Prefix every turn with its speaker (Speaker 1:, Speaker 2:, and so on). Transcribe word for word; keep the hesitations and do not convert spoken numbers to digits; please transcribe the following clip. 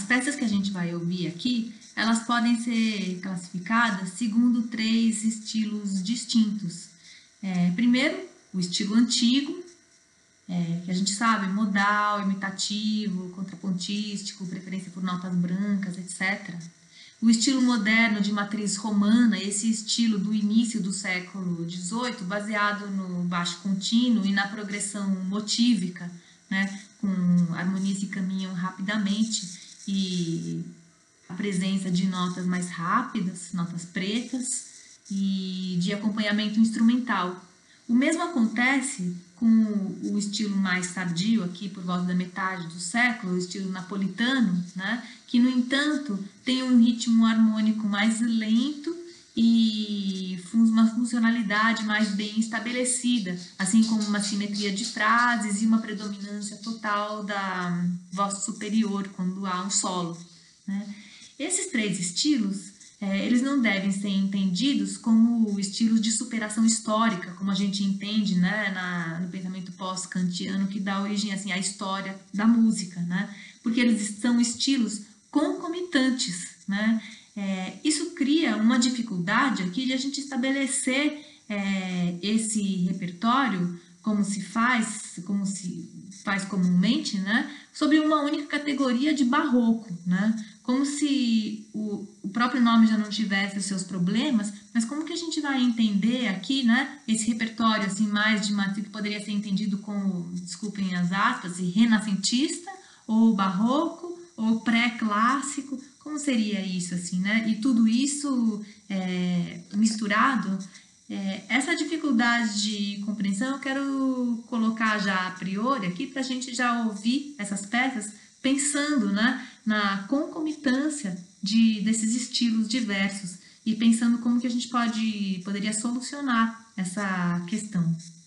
Speaker 1: peças que a gente vai ouvir aqui, elas podem ser classificadas segundo três estilos distintos. É, primeiro, o estilo antigo, é, que a gente sabe, modal, imitativo, contrapontístico, preferência por notas brancas, etcétera. O estilo moderno de matriz romana, esse estilo do início do século dezoito, baseado no baixo contínuo e na progressão motívica, né, com harmonias que caminham rapidamente e a presença de notas mais rápidas, notas pretas e de acompanhamento instrumental. O mesmo acontece com o estilo mais tardio, aqui por volta da metade do século, o estilo napolitano, né, que, no entanto, tem um ritmo harmônico mais lento e uma funcionalidade mais bem estabelecida, assim como uma simetria de frases e uma predominância total da voz superior quando há um solo, né? Esses três estilos, é, eles não devem ser entendidos como estilos de superação histórica, como a gente entende, né, na, no pensamento pós-kantiano, que dá origem assim, à história da música, né? Porque eles são estilos concomitantes, né? É, isso cria uma dificuldade aqui de a gente estabelecer é, esse repertório como se faz, como se faz comumente, né, sobre uma única categoria de barroco, né? Como se o, o próprio nome já não tivesse os seus problemas, mas como que a gente vai entender aqui, né, esse repertório assim mais de matriz que poderia ser entendido como, desculpem as aspas, renascentista, ou barroco, ou pré-clássico, como seria isso assim, né? E tudo isso é, misturado, é, essa dificuldade de compreensão eu quero colocar já a priori aqui para a gente já ouvir essas peças pensando, né, na concomitância de, desses estilos diversos e pensando como que a gente pode, poderia solucionar essa questão.